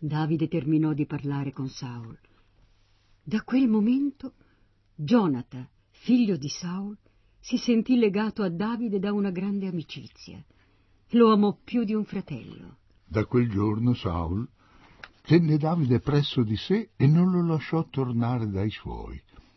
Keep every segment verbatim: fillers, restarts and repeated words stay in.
Davide terminò di parlare con Saul. Da quel momento Gionata, figlio di Saul, si sentì legato a Davide da una grande amicizia. Lo amò più di un fratello. Da quel giorno Saul tenne Davide presso di sé e non lo lasciò tornare dai suoi.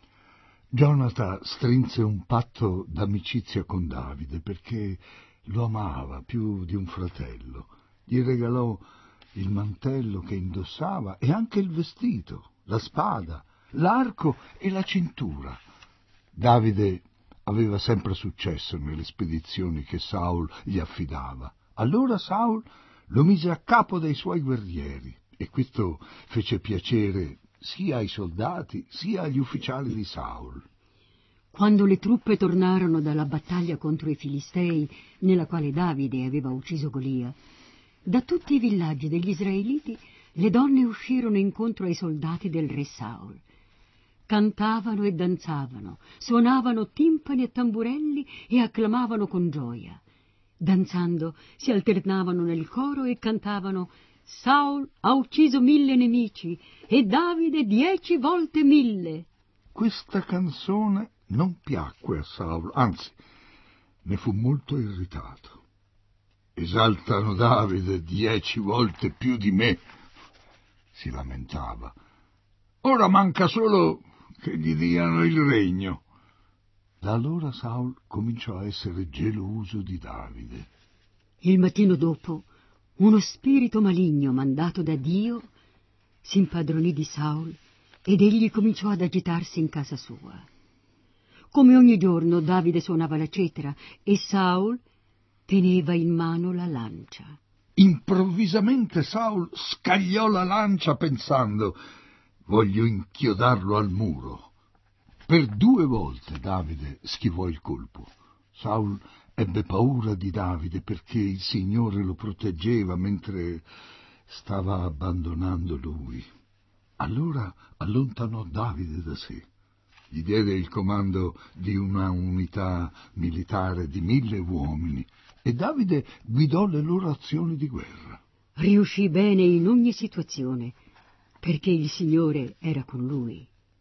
Gionata strinse un patto d'amicizia con Davide perché lo amava più di un fratello. Gli regalò il mantello che indossava e anche il vestito, la spada, l'arco e la cintura. Davide aveva sempre successo nelle spedizioni che Saul gli affidava. Allora Saul lo mise a capo dei suoi guerrieri e questo fece piacere sia ai soldati sia agli ufficiali di Saul. Quando le truppe tornarono dalla battaglia contro i Filistei, nella quale Davide aveva ucciso Golia, da tutti i villaggi degli israeliti le donne uscirono incontro ai soldati del re Saul. Cantavano e danzavano, suonavano timpani e tamburelli e acclamavano con gioia. Danzando si alternavano nel coro e cantavano: «Saul ha ucciso mille nemici e Davide dieci volte mille». Questa canzone non piacque a Saul, anzi, ne fu molto irritato. «Esaltano Davide dieci volte più di me», si lamentava. «Ora manca solo che gli diano il regno». Da allora Saul cominciò a essere geloso di Davide. Il mattino dopo, uno spirito maligno mandato da Dio si impadronì di Saul ed egli cominciò ad agitarsi in casa sua. Come ogni giorno Davide suonava la cetera e Saul teneva in mano la lancia. Improvvisamente Saul scagliò la lancia pensando: «Voglio inchiodarlo al muro». Per due volte Davide schivò il colpo. Saul ebbe paura di Davide perché il Signore lo proteggeva mentre stava abbandonando lui. Allora allontanò Davide da sé. Gli diede il comando di una unità militare di mille uomini e Davide guidò le loro azioni di guerra. Riuscì bene in ogni situazione perché il Signore era con lui.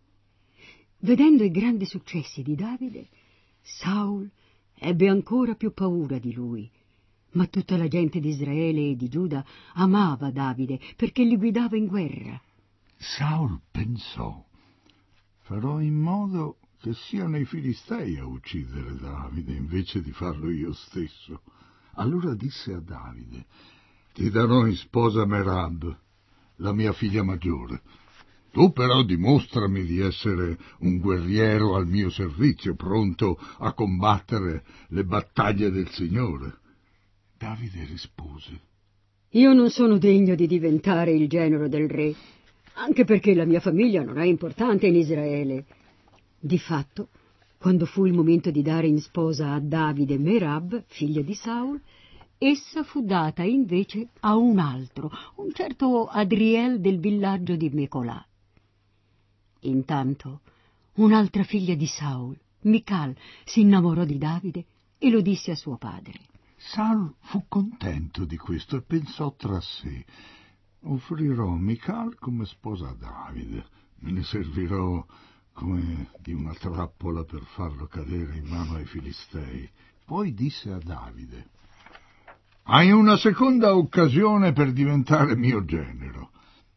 Vedendo i grandi successi di Davide, Saul ebbe ancora più paura di lui, ma tutta la gente di Israele e di Giuda amava Davide perché li guidava in guerra. Saul pensò: «Farò in modo che siano i Filistei a uccidere Davide invece di farlo io stesso». Allora disse a Davide: «Ti darò in sposa Merab, la mia figlia maggiore. Tu però dimostrami di essere un guerriero al mio servizio, pronto a combattere le battaglie del Signore». Davide rispose: «Io non sono degno di diventare il genero del re, anche perché la mia famiglia non è importante in Israele». Difatto, quando fu il momento di dare in sposa a Davide Merab, figlia di Saul, essa fu data invece a un altro, un certo Adriel del villaggio di Mecolà. Intanto un'altra figlia di Saul, Mical, si innamorò di Davide e lo disse a suo padre. Saul fu contento di questo e pensò tra sé: «Offrirò Mical come sposa a Davide, me ne servirò come di una trappola per farlo cadere in mano ai Filistei». Poi disse a Davide: «Hai una seconda occasione per diventare mio genero».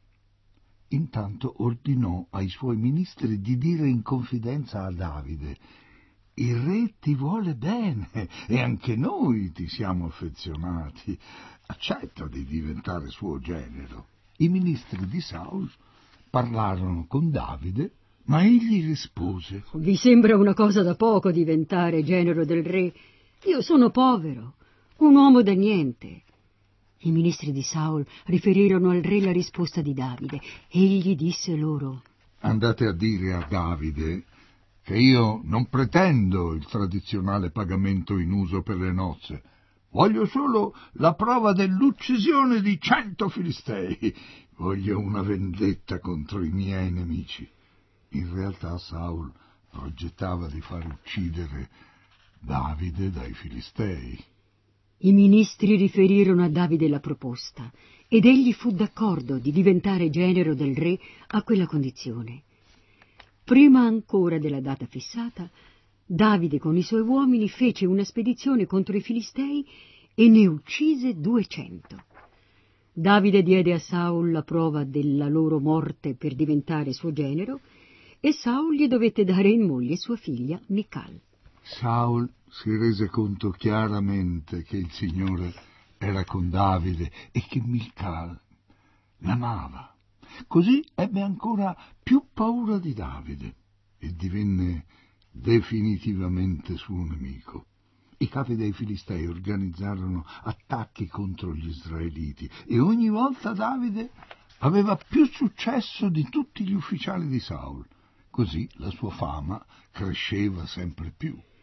Intanto ordinò ai suoi ministri di dire in confidenza a Davide: «Il re ti vuole bene e anche noi ti siamo affezionati. Accetta di diventare suo genero». I ministri di Saul parlarono con Davide, ma egli rispose: «Vi sembra una cosa da poco diventare genero del re? Io sono povero, un uomo da niente». I ministri di Saul riferirono al re la risposta di Davide. Egli disse loro: «Andate a dire a Davide che io non pretendo il tradizionale pagamento in uso per le nozze. Voglio solo la prova dell'uccisione di cento filistei. Voglio una vendetta contro i miei nemici». In realtà Saul progettava di far uccidere Davide dai filistei. I ministri riferirono a Davide la proposta ed egli fu d'accordo di diventare genero del re a quella condizione. Prima ancora della data fissata, Davide con i suoi uomini fece una spedizione contro i Filistei e ne uccise duecento. Davide diede a Saul la prova della loro morte per diventare suo genero e Saul gli dovette dare in moglie sua figlia Mical. Saul si rese conto chiaramente che il Signore era con Davide e che Mical l'amava. Così ebbe ancora più paura di Davide e divenne definitivamente suo nemico. I capi dei Filistei organizzarono attacchi contro gli israeliti e ogni volta Davide aveva più successo di tutti gli ufficiali di Saul. Così la sua fama cresceva sempre più.